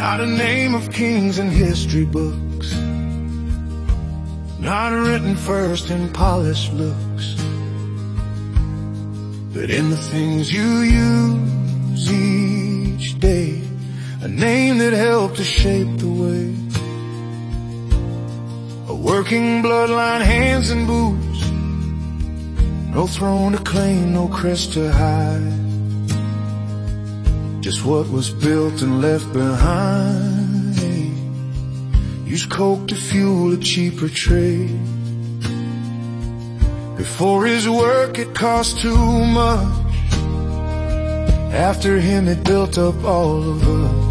Not a name of kings in history books, not written first in polished looks, but in the things you use each day. A name that helped to shape the way. A working bloodline, hands and boots, no throne to claim, no crest to hide, just what was built and left behind. Use coke to fuel a cheaper trade. Before his work it cost too much, after him it built up all of us.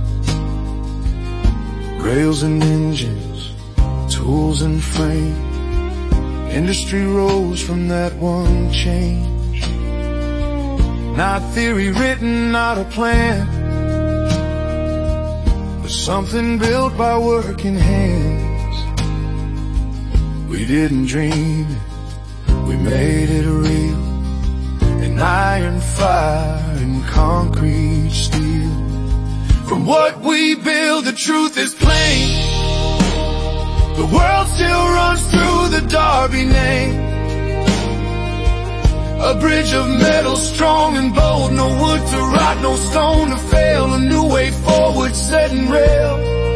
Rails and engines, tools and frame, industry rose from that one change. Not theory written, not a plan, but something built by working hands. We didn't dream it, we made it real. In iron, fire, and concrete steel. From what we build, the truth is plain. The world still runs through the Darby name. A bridge of metal, strong and bold, no wood to rot, no stone to fail. A new way forward, set and rail.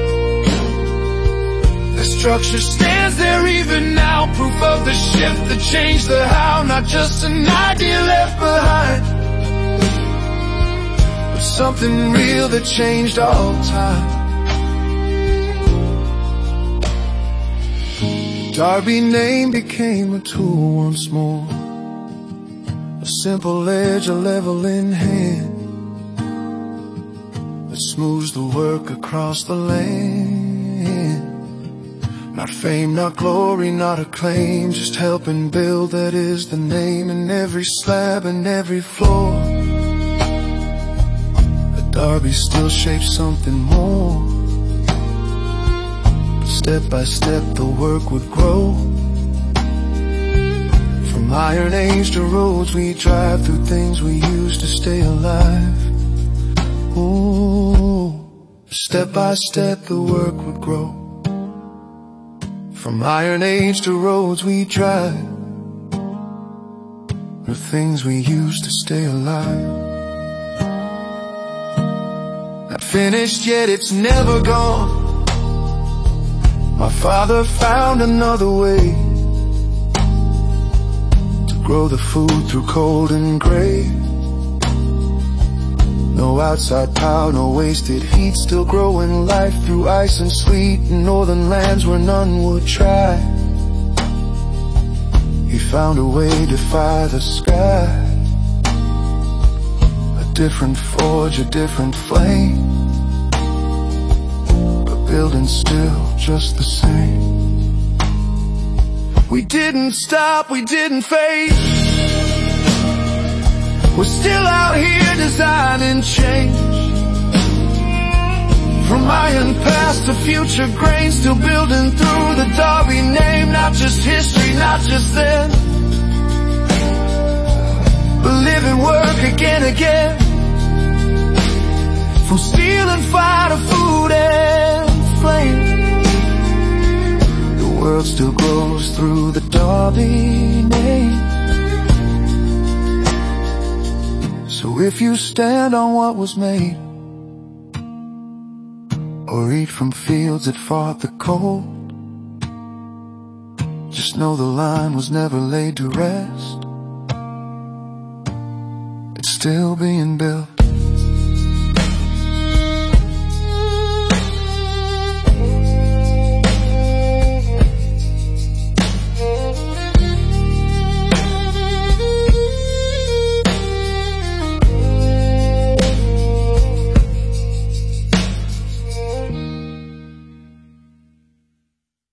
The structure stands there even now, proof of the shift that changed the how. Not just an idea left behind, but something real that changed all time. Darby name became a tool once more, a simple edge, a leveling hand that smooths the work across the land. Not fame, not glory, not acclaim, just helping build, that is the name. In every slab and every floor, a Darby still shapes something more. Step by step the work would grow. From iron age to roads we drive, through things we use to stay alive. Ooh, step by step the work would grow. From iron age to roads we drive, the things we use to stay alive. Not finished yet, it's never gone. My father found another way to grow the food through cold and gray. No outside power, no wasted heat, still growing life through ice and sleet. In northern lands where none would try, he found a way to defy the sky. A different forge, a different flame, but building still just the same. We didn't stop, we didn't fade, we're still out here designing change. From iron past to future grain, still building through the Darby name. Not just history, not just then, but living work again, again. From steel and fire to food and flame, the world still grows through the Darby name. So if you stand on what was made, or eat from fields that fought the cold, just know the line was never laid to rest. It's still being built